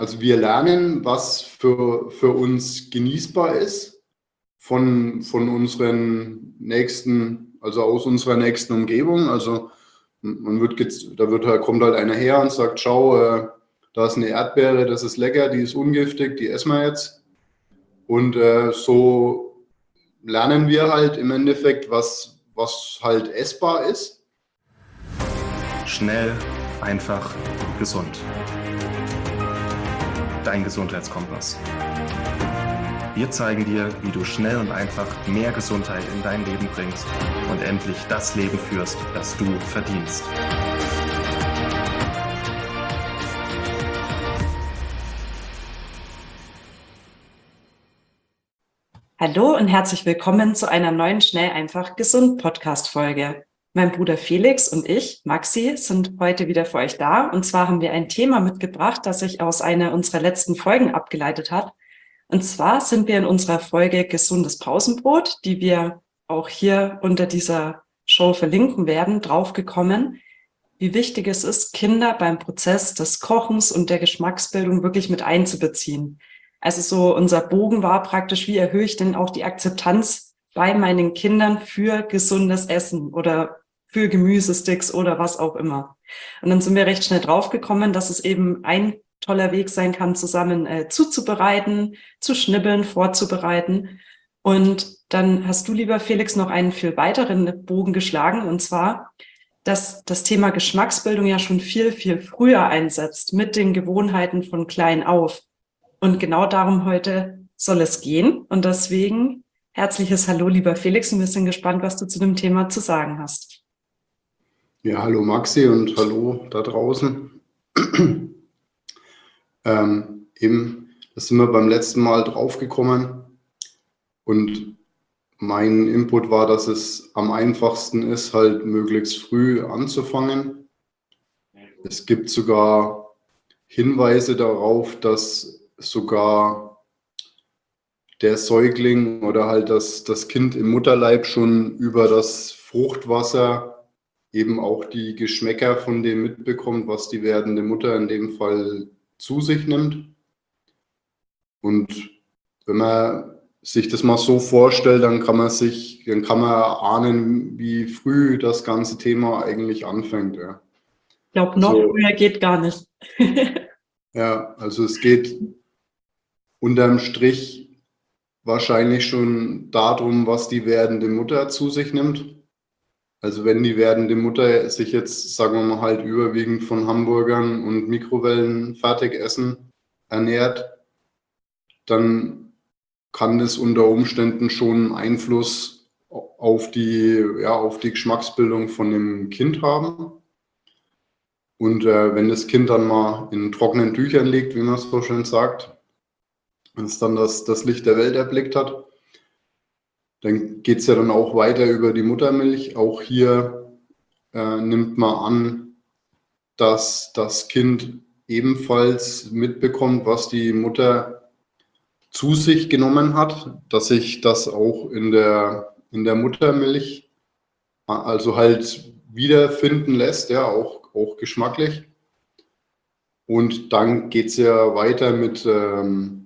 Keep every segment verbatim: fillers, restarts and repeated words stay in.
Also wir lernen, was für, für uns genießbar ist von, von unseren nächsten, also aus unserer nächsten Umgebung. Also man wird jetzt, da wird halt, kommt halt einer her und sagt, schau, äh, da ist eine Erdbeere, das ist lecker, die ist ungiftig, die essen wir jetzt. Und äh, so lernen wir halt im Endeffekt, was, was halt essbar ist. Schnell, einfach, gesund. Dein Gesundheitskompass. Wir zeigen dir, wie du schnell und einfach mehr Gesundheit in dein Leben bringst und endlich das Leben führst, das du verdienst. Hallo und herzlich willkommen zu einer neuen Schnell, einfach, gesund Podcast-Folge. Mein Bruder Felix und ich, Maxi, sind heute wieder für euch da. Und zwar haben wir ein Thema mitgebracht, das sich aus einer unserer letzten Folgen abgeleitet hat. Und zwar sind wir in unserer Folge Gesundes Pausenbrot, die wir auch hier unter dieser Show verlinken werden, draufgekommen, wie wichtig es ist, Kinder beim Prozess des Kochens und der Geschmacksbildung wirklich mit einzubeziehen. Also so unser Bogen war praktisch, wie erhöhe ich denn auch die Akzeptanz bei meinen Kindern für gesundes Essen oder für Gemüsesticks oder was auch immer. Und dann sind wir recht schnell draufgekommen, dass es eben ein toller Weg sein kann, zusammen äh, zuzubereiten, zu schnibbeln, vorzubereiten. Und dann hast du, lieber Felix, noch einen viel weiteren Bogen geschlagen, und zwar, dass das Thema Geschmacksbildung ja schon viel, viel früher einsetzt, mit den Gewohnheiten von klein auf. Und genau darum heute soll es gehen. Und deswegen herzliches Hallo, lieber Felix. Und wir sind gespannt, was du zu dem Thema zu sagen hast. Ja, hallo Maxi und hallo da draußen. ähm, eben, da sind wir beim letzten Mal draufgekommen. Und mein Input war, dass es am einfachsten ist, halt möglichst früh anzufangen. Es gibt sogar Hinweise darauf, dass sogar der Säugling oder halt das, das Kind im Mutterleib schon über das Fruchtwasser eben auch die Geschmäcker von dem mitbekommt, was die werdende Mutter in dem Fall zu sich nimmt. Und wenn man sich das mal so vorstellt, dann kann man sich, dann kann man ahnen, wie früh das ganze Thema eigentlich anfängt. Ja. Ich glaube, noch Also, früher geht gar nicht. ja, also es geht unterm Strich wahrscheinlich schon darum, was die werdende Mutter zu sich nimmt. Also wenn die werdende Mutter sich jetzt, sagen wir mal, halt überwiegend von Hamburgern und Mikrowellen-Fertigessen ernährt, dann kann das unter Umständen schon Einfluss auf die, ja, auf die Geschmacksbildung von dem Kind haben. Und äh, wenn das Kind dann mal in trockenen Tüchern liegt, wie man es so schön sagt, wenn es dann das, das Licht der Welt erblickt hat, dann geht es ja dann auch weiter über die Muttermilch. Auch hier äh, nimmt man an, dass das Kind ebenfalls mitbekommt, was die Mutter zu sich genommen hat, dass sich das auch in der, in der Muttermilch also halt wiederfinden lässt, ja, auch, auch geschmacklich. Und dann geht es ja weiter mit ähm,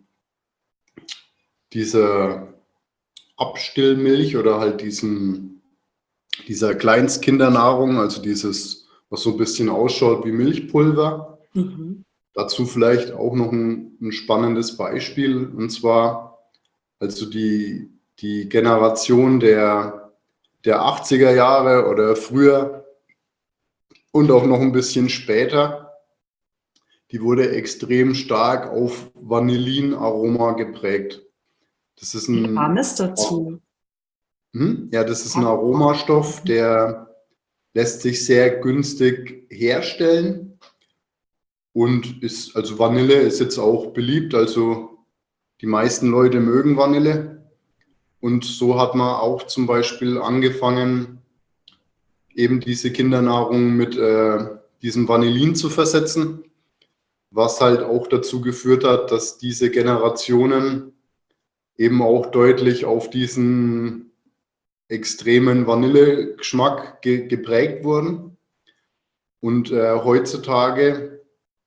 dieser Abstillmilch oder halt diesem, dieser Kleinstkindernahrung, also dieses, was so ein bisschen ausschaut wie Milchpulver. Mhm. Dazu vielleicht auch noch ein, ein spannendes Beispiel, und zwar also die, die Generation der, der achtziger Jahre oder früher und auch noch ein bisschen später, die wurde extrem stark auf Vanillinaroma geprägt. Das ist Wie kam ein, es dazu? hm? Ja, das ist ein Aromastoff, der lässt sich sehr günstig herstellen und ist, also Vanille ist jetzt auch beliebt, also die meisten Leute mögen Vanille. Und so hat man auch zum Beispiel angefangen, eben diese Kindernahrung mit äh, diesem Vanillin zu versetzen, was halt auch dazu geführt hat, dass diese Generationen eben auch deutlich auf diesen extremen Vanillegeschmack ge geprägt wurden. Und äh, heutzutage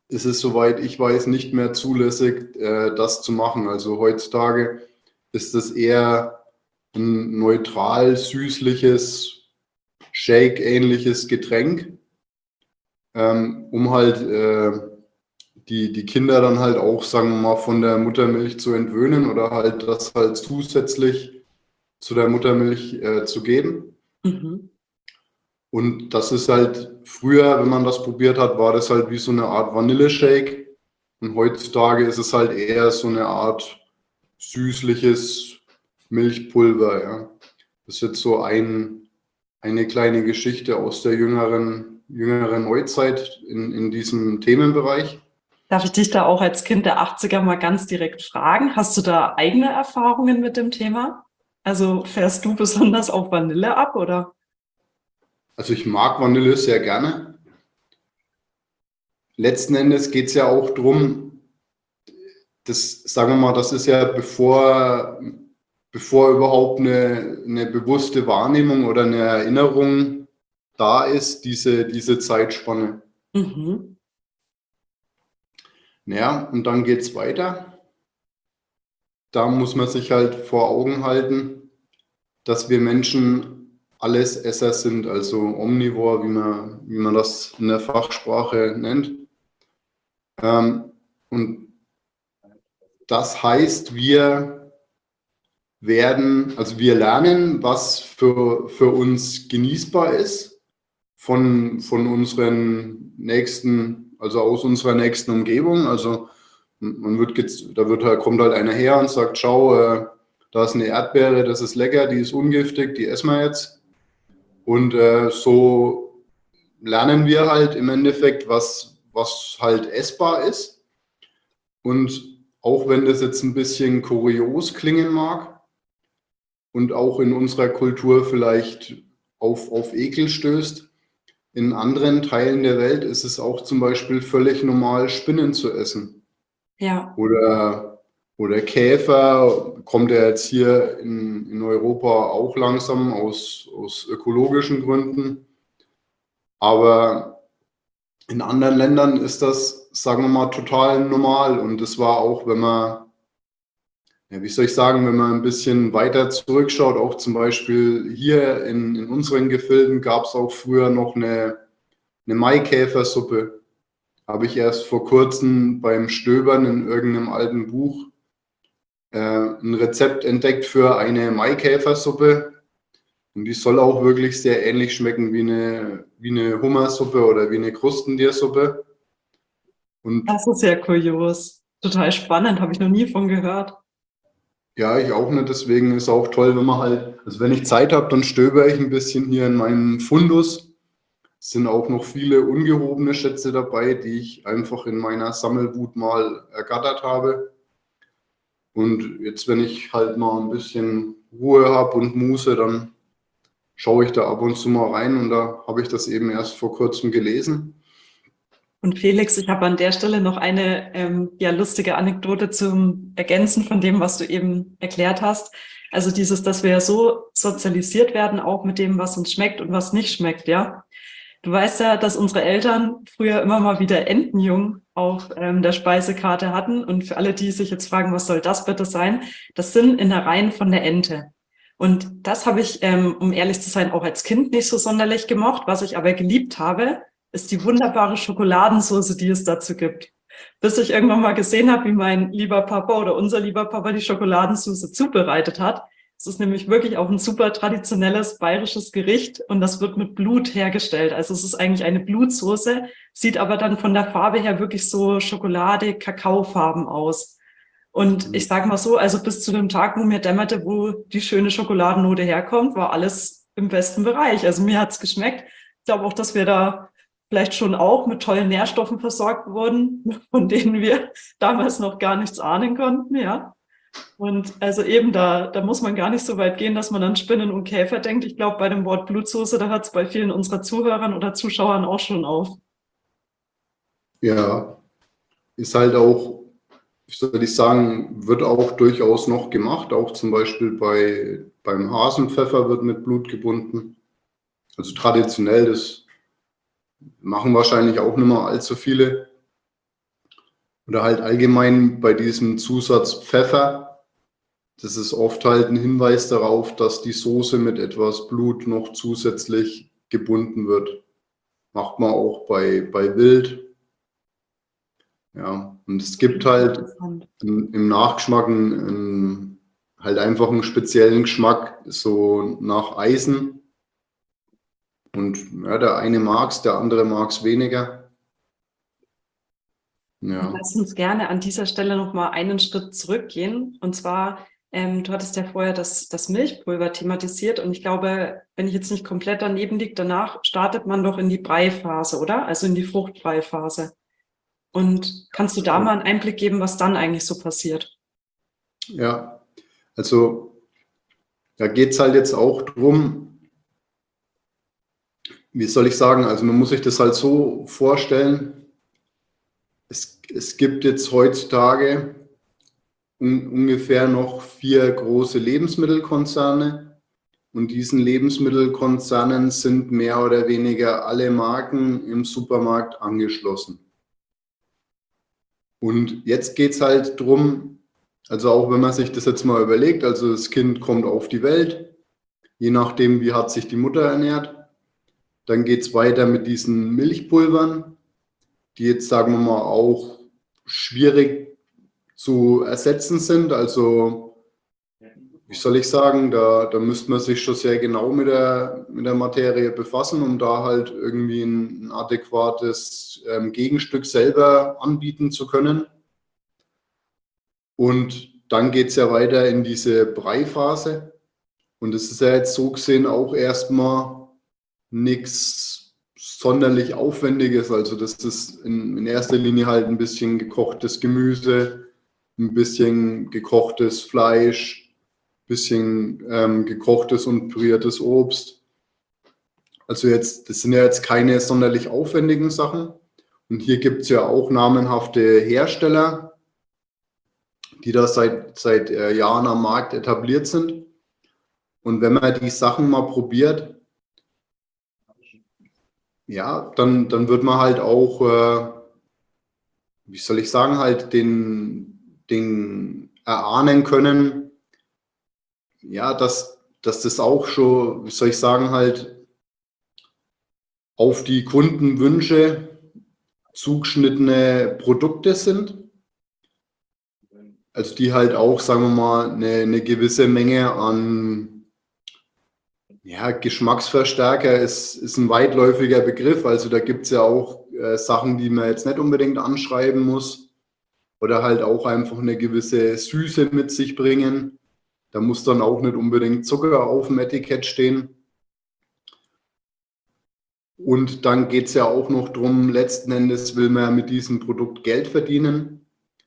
ist es, soweit ich weiß, nicht mehr zulässig, äh, das zu machen. Also heutzutage ist es eher ein neutral süßliches, Shake-ähnliches Getränk, ähm, um halt äh, die, die Kinder dann halt auch, sagen wir mal, von der Muttermilch zu entwöhnen oder halt das halt zusätzlich zu der Muttermilch äh, zu geben. Mhm. Und das ist halt früher, wenn man das probiert hat, war das halt wie so eine Art Vanilleshake. Und heutzutage ist es halt eher so eine Art süßliches Milchpulver. Ja. Das ist jetzt so ein, eine kleine Geschichte aus der jüngeren, jüngeren Neuzeit in, in diesem Themenbereich. Darf ich dich da auch als Kind der achtziger mal ganz direkt fragen? Hast du da eigene Erfahrungen mit dem Thema? Also fährst du besonders auf Vanille ab, oder? Also ich mag Vanille sehr gerne. Letzten Endes geht es ja auch darum, das, sagen wir mal, das ist ja bevor, bevor überhaupt eine, eine bewusste Wahrnehmung oder eine Erinnerung da ist, diese, diese Zeitspanne. Mhm. Ja, und dann geht es weiter. Da muss man sich halt vor Augen halten, dass wir Menschen Allesesser sind, also omnivor, wie man, wie man das in der Fachsprache nennt. Ähm, und das heißt, wir werden, also wir lernen, was für, für uns genießbar ist von, von unseren nächsten, also aus unserer nächsten Umgebung. Also man wird jetzt, da wird halt, kommt halt einer her und sagt, schau, äh, da ist eine Erdbeere, das ist lecker, die ist ungiftig, die essen wir jetzt. Und äh, so lernen wir halt im Endeffekt, was, was halt essbar ist. Und auch wenn das jetzt ein bisschen kurios klingen mag und auch in unserer Kultur vielleicht auf, auf Ekel stößt, in anderen Teilen der Welt ist es auch zum Beispiel völlig normal, Spinnen zu essen. Ja. Oder, oder Käfer, kommt ja jetzt hier in, in Europa auch langsam aus, aus ökologischen Gründen. Aber in anderen Ländern ist das, sagen wir mal, total normal. Und das war auch, wenn man, ja, wie soll ich sagen, wenn man ein bisschen weiter zurückschaut, auch zum Beispiel hier in, in unseren Gefilden gab es auch früher noch eine, eine Maikäfersuppe. Habe ich erst vor kurzem beim Stöbern in irgendeinem alten Buch äh, ein Rezept entdeckt für eine Maikäfersuppe. Und die soll auch wirklich sehr ähnlich schmecken wie eine, wie eine Hummersuppe oder wie eine Krustentiersuppe. Und Das ist ja kurios. Total spannend, habe ich noch nie von gehört. ja, ich auch nicht. Deswegen ist auch toll, wenn man halt, also wenn ich Zeit habe, dann stöber ich ein bisschen hier in meinem Fundus. Es sind auch noch viele ungehobene Schätze dabei, die ich einfach in meiner Sammelwut mal ergattert habe. Und jetzt, wenn ich halt mal ein bisschen Ruhe habe und Muße, dann schaue ich da ab und zu mal rein. Und da habe ich das eben erst vor kurzem gelesen. Und Felix, ich habe an der Stelle noch eine ähm, ja, lustige Anekdote zum Ergänzen von dem, was du eben erklärt hast. Also dieses, dass wir ja so sozialisiert werden, auch mit dem, was uns schmeckt und was nicht schmeckt, ja. Du weißt ja, dass unsere Eltern früher immer mal wieder Entenjung auf ähm, der Speisekarte hatten. Und für alle, die sich jetzt fragen, was soll das bitte sein? Das sind Innereien von der Ente. Und das habe ich, ähm, um ehrlich zu sein, auch als Kind nicht so sonderlich gemocht. Was ich aber geliebt habe, ist die wunderbare Schokoladensauce, die es dazu gibt. Bis ich irgendwann mal gesehen habe, wie mein lieber Papa oder unser lieber Papa die Schokoladensauce zubereitet hat. Es ist nämlich wirklich auch ein super traditionelles bayerisches Gericht und das wird mit Blut hergestellt. Also es ist eigentlich eine Blutsoße, sieht aber dann von der Farbe her wirklich so Schokolade, Kakaofarben aus. Und ich sage mal so, also bis zu dem Tag, wo mir dämmerte, wo die schöne Schokoladennote herkommt, war alles im besten Bereich. Also mir hat's geschmeckt. Ich glaube auch, dass wir da vielleicht schon auch mit tollen Nährstoffen versorgt wurden, von denen wir damals noch gar nichts ahnen konnten, ja. Und also eben da, da muss man gar nicht so weit gehen, dass man an Spinnen und Käfer denkt. Ich glaube, bei dem Wort Blutsoße, da hört es bei vielen unserer Zuhörern oder Zuschauern auch schon auf. Ja, ist halt auch, wie soll ich sagen, wird auch durchaus noch gemacht. Auch zum Beispiel bei, beim Hasenpfeffer wird mit Blut gebunden. Also traditionell, das machen wahrscheinlich auch nicht mehr allzu viele. Oder halt allgemein bei diesem Zusatz Pfeffer, das ist oft halt ein Hinweis darauf, dass die Soße mit etwas Blut noch zusätzlich gebunden wird. Macht man auch bei, bei Wild. Ja, und es gibt halt im, im Nachgeschmack einen, einen, halt einfach einen speziellen Geschmack, so nach Eisen. Und ja, der eine mag es, der andere mag es weniger. Ja. Lass uns gerne an dieser Stelle nochmal einen Schritt zurückgehen. Und zwar, ähm, du hattest ja vorher das, das Milchpulver thematisiert. Und ich glaube, wenn ich jetzt nicht komplett daneben liege, danach startet man doch in die Breiphase, oder? Also in die Fruchtbreiphase. Und kannst du da mal einen Einblick geben, was dann eigentlich so passiert? Ja, also da geht es halt jetzt auch drum, wie soll ich sagen, also man muss sich das halt so vorstellen, es, es gibt jetzt heutzutage un, ungefähr noch vier große Lebensmittelkonzerne und diesen Lebensmittelkonzernen sind mehr oder weniger alle Marken im Supermarkt angeschlossen. Und jetzt geht es halt drum, also auch wenn man sich das jetzt mal überlegt, also das Kind kommt auf die Welt, je nachdem, wie hat sich die Mutter ernährt. Dann geht es weiter mit diesen Milchpulvern, die jetzt, sagen wir mal, auch schwierig zu ersetzen sind. Also, wie soll ich sagen, da, da müsste man sich schon sehr genau mit der, mit der Materie befassen, um da halt irgendwie ein, ein adäquates ähm, Gegenstück selber anbieten zu können. Und dann geht es ja weiter in diese Breiphase. Und es ist ja jetzt so gesehen auch erstmal nichts sonderlich Aufwendiges. Also das ist in, in erster Linie halt ein bisschen gekochtes Gemüse, ein bisschen gekochtes Fleisch, ein bisschen ähm, gekochtes und püriertes Obst. Also jetzt, das sind ja jetzt keine sonderlich aufwendigen Sachen. Und hier gibt es ja auch namenhafte Hersteller, die da seit, seit äh, Jahren am Markt etabliert sind. Und wenn man die Sachen mal probiert, ja, dann, dann wird man halt auch, äh, wie soll ich sagen, halt den, den erahnen können, ja, dass, dass das auch schon, wie soll ich sagen, halt auf die Kundenwünsche zugeschnittene Produkte sind. Also die halt auch, sagen wir mal, eine, eine gewisse Menge an ja, Geschmacksverstärker ist, ist ein weitläufiger Begriff. Also da gibt es ja auch äh, Sachen, die man jetzt nicht unbedingt anschreiben muss oder halt auch einfach eine gewisse Süße mit sich bringen. Da muss dann auch nicht unbedingt Zucker auf dem Etikett stehen. Und dann geht es ja auch noch darum, letzten Endes will man mit diesem Produkt Geld verdienen.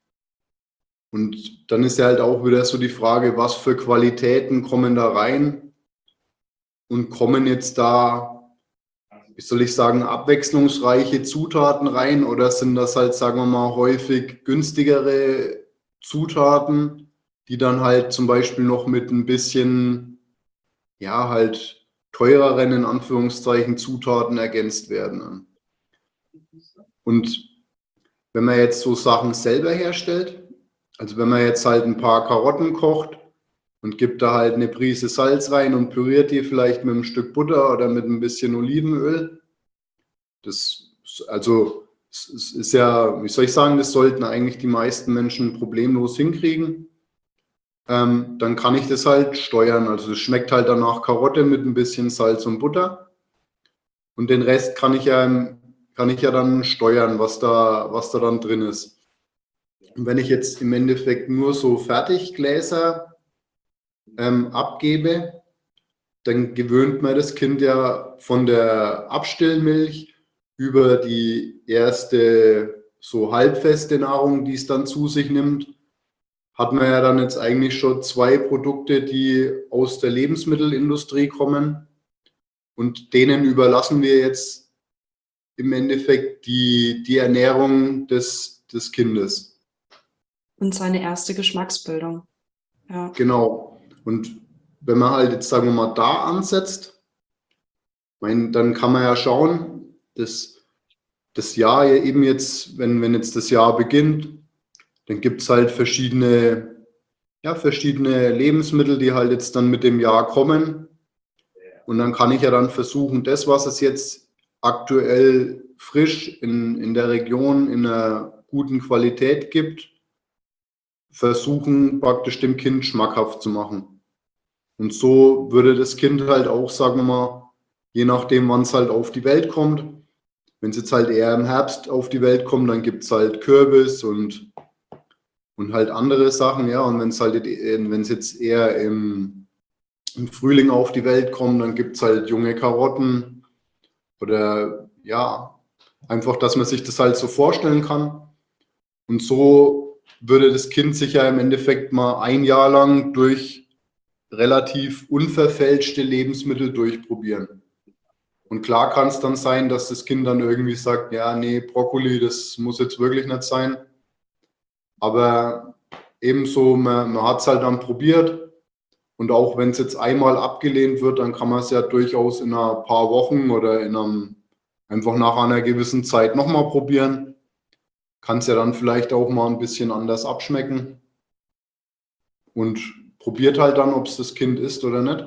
Und dann ist ja halt auch wieder so die Frage, was für Qualitäten kommen da rein? Und kommen jetzt da, wie soll ich sagen, abwechslungsreiche Zutaten rein oder sind das halt, sagen wir mal, häufig günstigere Zutaten, die dann halt zum Beispiel noch mit ein bisschen, ja, halt teureren, in Anführungszeichen, Zutaten ergänzt werden. Und wenn man jetzt so Sachen selber herstellt, also wenn man jetzt halt ein paar Karotten kocht, und gibt da halt eine Prise Salz rein und püriert die vielleicht mit einem Stück Butter oder mit ein bisschen Olivenöl. Das, also, es ist ja, wie soll ich sagen, das sollten eigentlich die meisten Menschen problemlos hinkriegen. Ähm, dann kann ich das halt steuern. Also es schmeckt halt danach Karotte mit ein bisschen Salz und Butter. Und den Rest kann ich ja, kann ich ja dann steuern, was da, was da dann drin ist. Und wenn ich jetzt im Endeffekt nur so Fertiggläser Ähm, abgebe, dann gewöhnt man das Kind ja von der Abstillmilch über die erste so halbfeste Nahrung, die es dann zu sich nimmt, hat man ja dann jetzt eigentlich schon zwei Produkte, die aus der Lebensmittelindustrie kommen und denen überlassen wir jetzt im Endeffekt die, die Ernährung des, des Kindes. Und seine erste Geschmacksbildung. Ja. Genau. Und wenn man halt jetzt, sagen wir mal, da ansetzt, mein, dann kann man ja schauen, dass das Jahr eben jetzt, wenn, wenn jetzt das Jahr beginnt, dann gibt es halt verschiedene, ja, verschiedene Lebensmittel, die halt jetzt dann mit dem Jahr kommen. Und dann kann ich ja dann versuchen, das, was es jetzt aktuell frisch in, in der Region in einer guten Qualität gibt, versuchen praktisch dem Kind schmackhaft zu machen. Und so würde das Kind halt auch, sagen wir mal, je nachdem, wann es halt auf die Welt kommt, wenn es jetzt halt eher im Herbst auf die Welt kommt, dann gibt es halt Kürbis und, und halt andere Sachen, ja. Und wenn es halt, wenn es jetzt eher im, im Frühling auf die Welt kommt, dann gibt es halt junge Karotten oder ja, einfach, dass man sich das halt so vorstellen kann. Und so würde das Kind sich ja im Endeffekt mal ein Jahr lang durch relativ unverfälschte Lebensmittel durchprobieren. Und klar kann es dann sein, dass das Kind dann irgendwie sagt, ja, nee, Brokkoli, das muss jetzt wirklich nicht sein. Aber ebenso, man, man hat es halt dann probiert. Und auch wenn es jetzt einmal abgelehnt wird, dann kann man es ja durchaus in ein paar Wochen oder in einem, einfach nach einer gewissen Zeit nochmal probieren. Kann es ja dann vielleicht auch mal ein bisschen anders abschmecken. Und probiert halt dann, ob es das Kind ist oder nicht.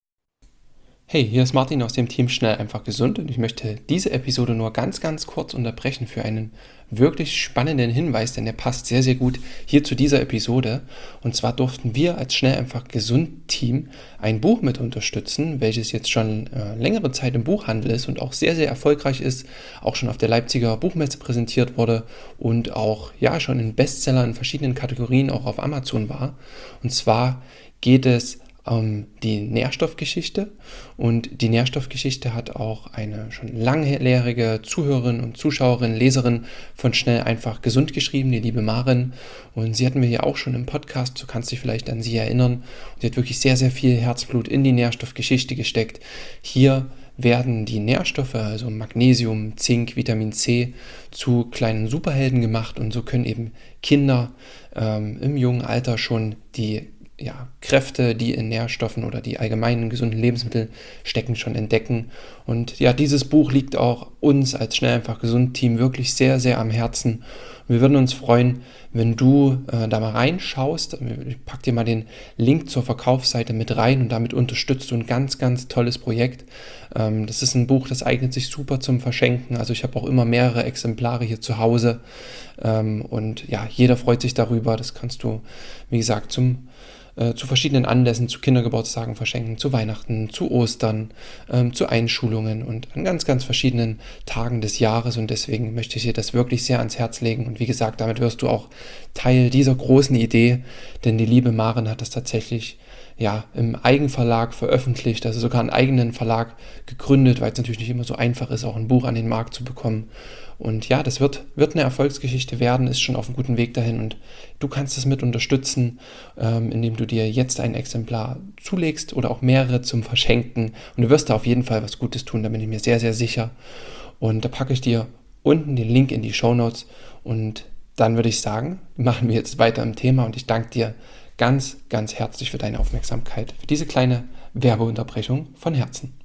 Hey, hier ist Martin aus dem Team Schnell einfach gesund und ich möchte diese Episode nur ganz, ganz kurz unterbrechen für einen wirklich spannenden Hinweis, denn der passt sehr, sehr gut hier zu dieser Episode. Und zwar durften wir als Schnell einfach gesund Team ein Buch mit unterstützen, welches jetzt schon äh, längere Zeit im Buchhandel ist und auch sehr, sehr erfolgreich ist, auch schon auf der Leipziger Buchmesse präsentiert wurde und auch ja schon in Bestseller in verschiedenen Kategorien auch auf Amazon war. Und zwar geht es um die Nährstoffgeschichte, und die Nährstoffgeschichte hat auch eine schon langjährige Zuhörerin und Zuschauerin, Leserin von Schnell einfach gesund geschrieben, die liebe Maren, und sie hatten wir ja auch schon im Podcast, du kannst dich vielleicht an sie erinnern, und sie hat wirklich sehr, sehr viel Herzblut in die Nährstoffgeschichte gesteckt. Hier werden die Nährstoffe, also Magnesium, Zink, Vitamin C, zu kleinen Superhelden gemacht, und so können eben Kinder ähm, im jungen Alter schon die ja, Kräfte, die in Nährstoffen oder die allgemeinen gesunden Lebensmittel stecken, schon entdecken. Und ja, dieses Buch liegt auch uns als Schnell einfach gesund Team wirklich sehr, sehr am Herzen. Wir würden uns freuen, wenn du äh, da mal reinschaust. Ich packe dir mal den Link zur Verkaufsseite mit rein, und damit unterstützt du ein ganz, ganz tolles Projekt. Ähm, das ist ein Buch, das eignet sich super zum Verschenken. Also ich habe auch immer mehrere Exemplare hier zu Hause. Ähm, und ja, jeder freut sich darüber. Das kannst du, wie gesagt, zum zu verschiedenen Anlässen, zu Kindergeburtstagen verschenken, zu Weihnachten, zu Ostern, ähm, zu Einschulungen und an ganz, ganz verschiedenen Tagen des Jahres, und deswegen möchte ich dir das wirklich sehr ans Herz legen, und wie gesagt, damit wirst du auch Teil dieser großen Idee, denn die liebe Maren hat das tatsächlich ja, im Eigenverlag veröffentlicht, also sogar einen eigenen Verlag gegründet, weil es natürlich nicht immer so einfach ist, auch ein Buch an den Markt zu bekommen. Und ja, das wird, wird eine Erfolgsgeschichte werden, ist schon auf einem guten Weg dahin, und du kannst es mit unterstützen, ähm, indem du dir jetzt ein Exemplar zulegst oder auch mehrere zum Verschenken, und du wirst da auf jeden Fall was Gutes tun, da bin ich mir sehr, sehr sicher. Und da packe ich dir unten den Link in die Shownotes, und dann würde ich sagen, machen wir jetzt weiter im Thema, und ich danke dir ganz, ganz herzlich für deine Aufmerksamkeit, für diese kleine Werbeunterbrechung von Herzen.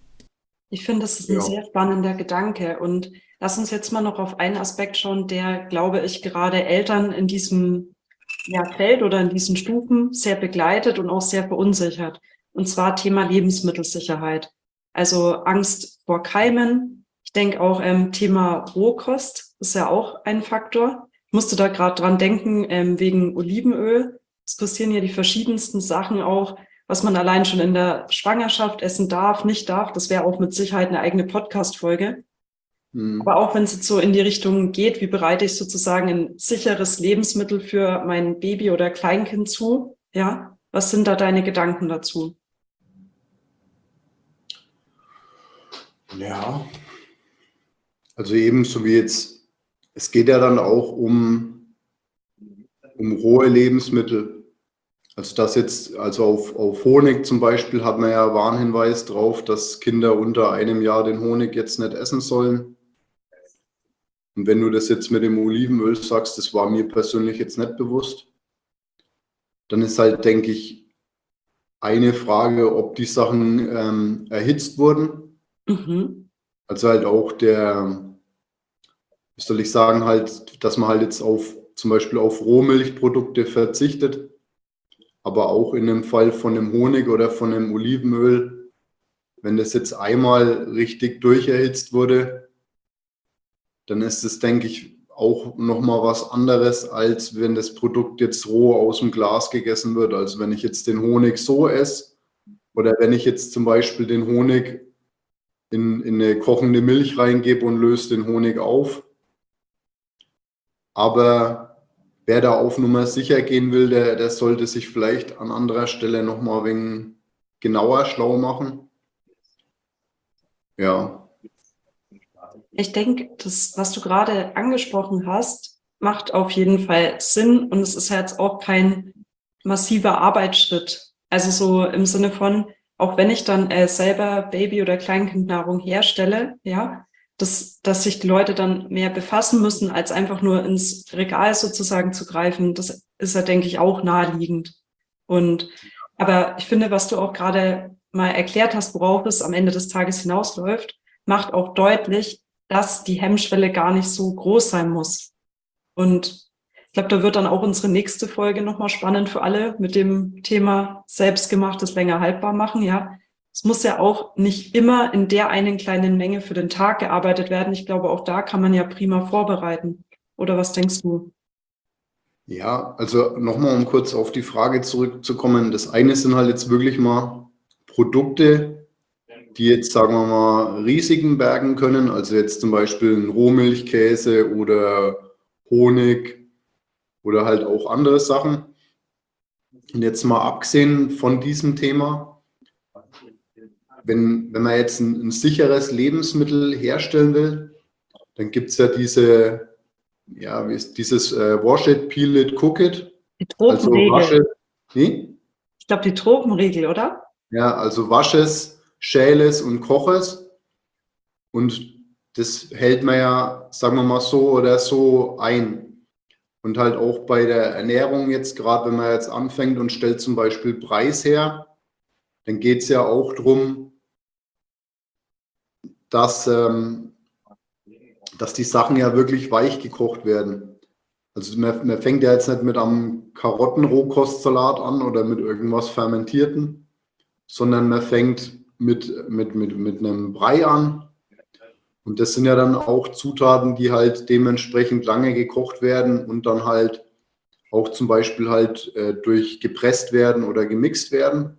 Ich finde, das ist ein Ja. sehr spannender Gedanke, und lass uns jetzt mal noch auf einen Aspekt schauen, der, glaube ich, gerade Eltern in diesem ja, Feld oder in diesen Stufen sehr begleitet und auch sehr verunsichert. Und zwar Thema Lebensmittelsicherheit. Also Angst vor Keimen. Ich denke auch ähm, Thema Rohkost ist ja auch ein Faktor. Ich musste da gerade dran denken, ähm, wegen Olivenöl. Es kursieren ja die verschiedensten Sachen auch, was man allein schon in der Schwangerschaft essen darf, nicht darf. Das wäre auch mit Sicherheit eine eigene Podcast-Folge. Hm. Aber auch wenn es jetzt so in die Richtung geht, wie bereite ich sozusagen ein sicheres Lebensmittel für mein Baby oder Kleinkind zu? Ja, was sind da deine Gedanken dazu? Ja, also ebenso wie jetzt, es geht ja dann auch um, um rohe Lebensmittel. Also das jetzt, also auf, auf Honig zum Beispiel hat man ja Warnhinweis drauf, dass Kinder unter einem Jahr den Honig jetzt nicht essen sollen. Und wenn du das jetzt mit dem Olivenöl sagst, das war mir persönlich jetzt nicht bewusst, dann ist halt, denke ich, eine Frage, ob die Sachen ähm, erhitzt wurden. Mhm. Also halt auch der, wie soll ich sagen, halt, dass man halt jetzt auf zum Beispiel auf Rohmilchprodukte verzichtet. Aber auch in dem Fall von dem Honig oder von dem Olivenöl, wenn das jetzt einmal richtig durcherhitzt wurde, dann ist es, denke ich, auch nochmal was anderes, als wenn das Produkt jetzt roh aus dem Glas gegessen wird. Also wenn ich jetzt den Honig so esse oder wenn ich jetzt zum Beispiel den Honig in, in eine kochende Milch reingebe und löse den Honig auf. Aber wer da auf Nummer sicher gehen will, der, der sollte sich vielleicht an anderer Stelle nochmal ein wenig genauer schlau machen. Ja. Ich denke, das, was du gerade angesprochen hast, macht auf jeden Fall Sinn und es ist ja jetzt auch kein massiver Arbeitsschritt. Also so im Sinne von, auch wenn ich dann äh, selber Baby- oder Kleinkindnahrung herstelle, ja, dass, dass sich die Leute dann mehr befassen müssen, als einfach nur ins Regal sozusagen zu greifen. Das ist ja, denke ich, auch naheliegend. Und, aber ich finde, was du auch gerade mal erklärt hast, worauf es am Ende des Tages hinausläuft, macht auch deutlich, dass die Hemmschwelle gar nicht so groß sein muss. Und ich glaube, da wird dann auch unsere nächste Folge nochmal spannend für alle mit dem Thema selbstgemachtes länger haltbar machen, ja. Es muss ja auch nicht immer in der einen kleinen Menge für den Tag gearbeitet werden. Ich glaube, auch da kann man ja prima vorbereiten. Oder was denkst du? Ja, also nochmal, um kurz auf die Frage zurückzukommen. Das eine sind halt jetzt wirklich mal Produkte, die jetzt, sagen wir mal, Risiken bergen können. Also jetzt zum Beispiel ein Rohmilchkäse oder Honig oder halt auch andere Sachen. Und jetzt mal abgesehen von diesem Thema, wenn, wenn man jetzt ein, ein sicheres Lebensmittel herstellen will, dann gibt es ja diese, ja, wie ist dieses äh, Wash it, peel it, cook it. Die Also wasche, Tropenregel. nee? Ich glaube, die Tropenregel, oder? Ja, also wasch es, schäl es und koch es. Und das hält man ja, sagen wir mal, so oder so ein. Und halt auch bei der Ernährung jetzt, gerade wenn man jetzt anfängt und stellt zum Beispiel Preis her, dann geht es ja auch darum, dass, ähm, dass die Sachen ja wirklich weich gekocht werden. Also man, man fängt ja jetzt nicht mit einem Karottenrohkostsalat an oder mit irgendwas Fermentierten, sondern man fängt mit, mit, mit, mit einem Brei an. Und das sind ja dann auch Zutaten, die halt dementsprechend lange gekocht werden und dann halt auch zum Beispiel halt äh, durch gepresst werden oder gemixt werden.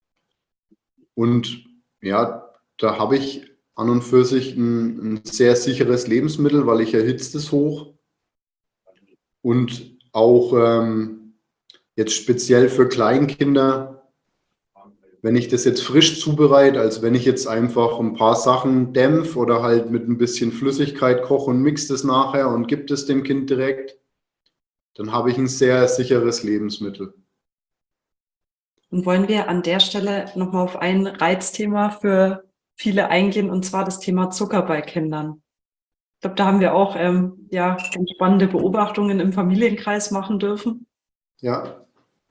Und ja, da habe ich an und für sich ein, ein sehr sicheres Lebensmittel, weil ich erhitze es hoch. Und auch ähm, jetzt speziell für Kleinkinder, wenn ich das jetzt frisch zubereite, also wenn ich jetzt einfach ein paar Sachen dämpfe oder halt mit ein bisschen Flüssigkeit koche und mixe das nachher und gebe es dem Kind direkt, dann habe ich ein sehr sicheres Lebensmittel. Und wollen wir an der Stelle nochmal auf ein Reizthema für viele eingehen, und zwar das Thema Zucker bei Kindern. Ich glaube, da haben wir auch ähm, ja, ganz spannende Beobachtungen im Familienkreis machen dürfen. Ja.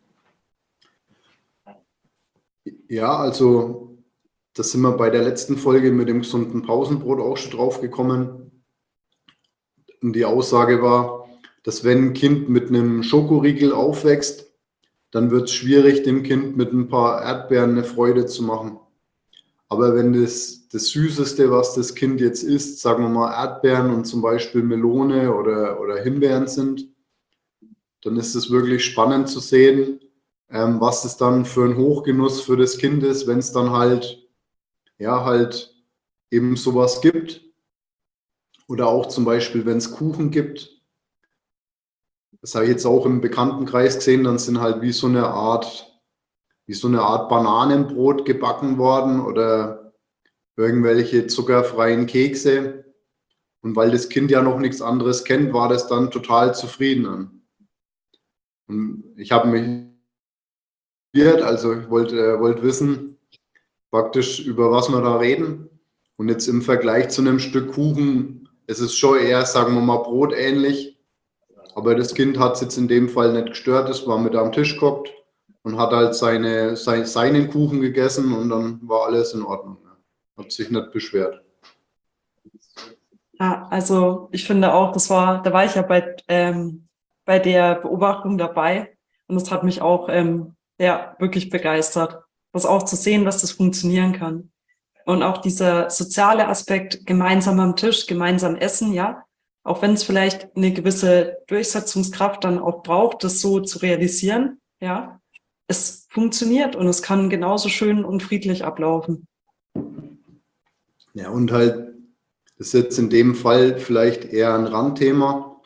Ja, also da sind wir bei der letzten Folge mit dem gesunden Pausenbrot auch schon drauf gekommen. Und die Aussage war, dass wenn ein Kind mit einem Schokoriegel aufwächst, dann wird es schwierig, dem Kind mit ein paar Erdbeeren eine Freude zu machen. Aber wenn das, das Süßeste, was das Kind jetzt isst, sagen wir mal Erdbeeren und zum Beispiel Melone oder, oder Himbeeren sind, dann ist es wirklich spannend zu sehen, ähm, was es dann für ein Hochgenuss für das Kind ist, wenn es dann halt, ja, halt eben sowas gibt. Oder auch zum Beispiel, wenn es Kuchen gibt. Das habe ich jetzt auch im Bekanntenkreis gesehen, dann sind halt wie so eine Art, wie so eine Art Bananenbrot gebacken worden oder irgendwelche zuckerfreien Kekse. Und weil das Kind ja noch nichts anderes kennt, war das dann total zufrieden. Und ich habe mich, also ich wollte, wollte wissen, praktisch über was wir da reden. Und jetzt im Vergleich zu einem Stück Kuchen, es ist schon eher, sagen wir mal, brotähnlich. Aber das Kind hat es jetzt in dem Fall nicht gestört, es war mit am Tisch gehockt und hat halt seine, sein, seinen Kuchen gegessen und dann war alles in Ordnung. Hat sich nicht beschwert. Ja, also ich finde auch, das war, da war ich ja bei ähm, bei der Beobachtung dabei. Und das hat mich auch ähm, ja, wirklich begeistert, das auch zu sehen, dass das funktionieren kann. Und auch dieser soziale Aspekt, gemeinsam am Tisch, gemeinsam essen, ja, auch wenn es vielleicht eine gewisse Durchsetzungskraft dann auch braucht, das so zu realisieren, ja, es funktioniert und es kann genauso schön und friedlich ablaufen. Ja, und halt, das ist jetzt in dem Fall vielleicht eher ein Randthema,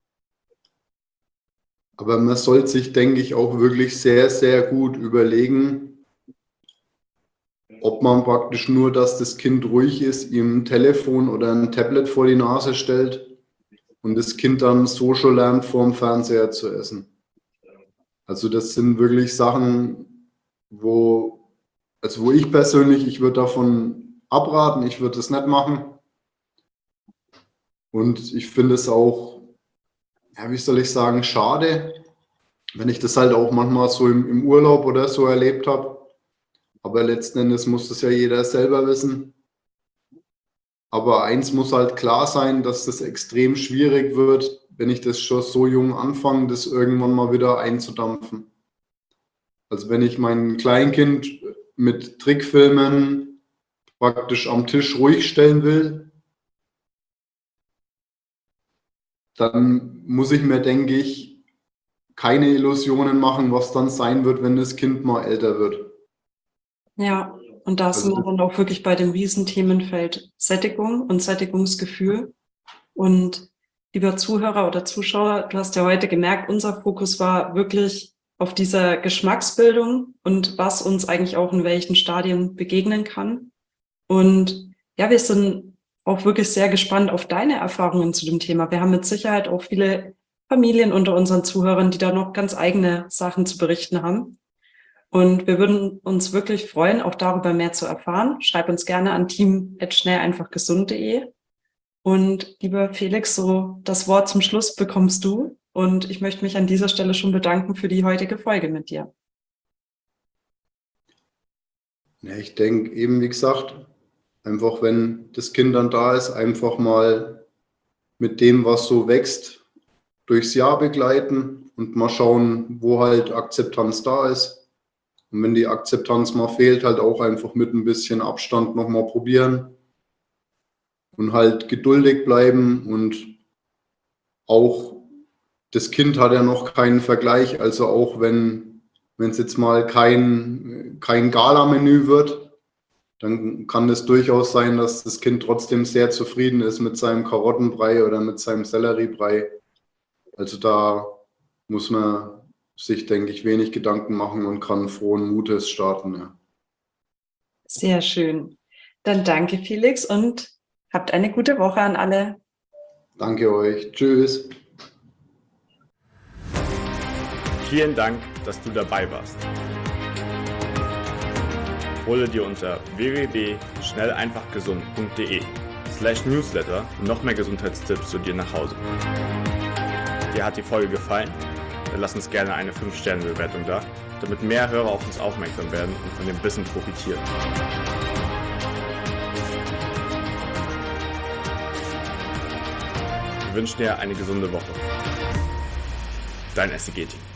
aber man sollte sich, denke ich, auch wirklich sehr, sehr gut überlegen, ob man praktisch nur, dass das Kind ruhig ist, ihm ein Telefon oder ein Tablet vor die Nase stellt und das Kind dann so schon lernt, vorm Fernseher zu essen. Also das sind wirklich Sachen, wo, also wo ich persönlich, ich würde davon abraten, ich würde das nicht machen. Und ich finde es auch, ja, wie soll ich sagen, schade, wenn ich das halt auch manchmal so im, im Urlaub oder so erlebt habe. Aber letzten Endes muss das ja jeder selber wissen. Aber eins muss halt klar sein, dass das extrem schwierig wird, wenn ich das schon so jung anfange, das irgendwann mal wieder einzudampfen. Also wenn ich mein Kleinkind mit Trickfilmen praktisch am Tisch ruhig stellen will, dann muss ich mir, denke ich, keine Illusionen machen, was dann sein wird, wenn das Kind mal älter wird. Ja, und da sind wir dann auch wirklich bei dem Riesenthemenfeld Sättigung und Sättigungsgefühl. Und lieber Zuhörer oder Zuschauer, du hast ja heute gemerkt, unser Fokus war wirklich auf dieser Geschmacksbildung und was uns eigentlich auch in welchen Stadien begegnen kann. Und ja, wir sind auch wirklich sehr gespannt auf deine Erfahrungen zu dem Thema. Wir haben mit Sicherheit auch viele Familien unter unseren Zuhörern, die da noch ganz eigene Sachen zu berichten haben. Und wir würden uns wirklich freuen, auch darüber mehr zu erfahren. Schreib uns gerne an team at schnell einfach gesund punkt de. Und lieber Felix, so das Wort zum Schluss bekommst du. Und ich möchte mich an dieser Stelle schon bedanken für die heutige Folge mit dir. Ja, ich denke eben, wie gesagt, einfach wenn das Kind dann da ist, einfach mal mit dem, was so wächst, durchs Jahr begleiten und mal schauen, wo halt Akzeptanz da ist. Und wenn die Akzeptanz mal fehlt, halt auch einfach mit ein bisschen Abstand nochmal probieren und halt geduldig bleiben. Und auch das Kind hat ja noch keinen Vergleich, also auch wenn wenn es jetzt mal kein, kein Gala-Menü wird, dann kann es durchaus sein, dass das Kind trotzdem sehr zufrieden ist mit seinem Karottenbrei oder mit seinem Selleriebrei. Also da muss man sich, denke ich, wenig Gedanken machen und kann frohen Mutes starten. Ja. Sehr schön. Dann danke, Felix, und habt eine gute Woche an alle. Danke euch. Tschüss. Vielen Dank, dass du dabei warst. Hole dir unter w w w punkt schnell einfach gesund punkt de slash newsletter noch mehr Gesundheitstipps zu dir nach Hause. Dir hat die Folge gefallen? Dann lass uns gerne eine fünf Sterne Bewertung da, damit mehr Hörer auf uns aufmerksam werden und von dem Wissen profitieren. Wir wünschen dir eine gesunde Woche. Dein S C G-Team.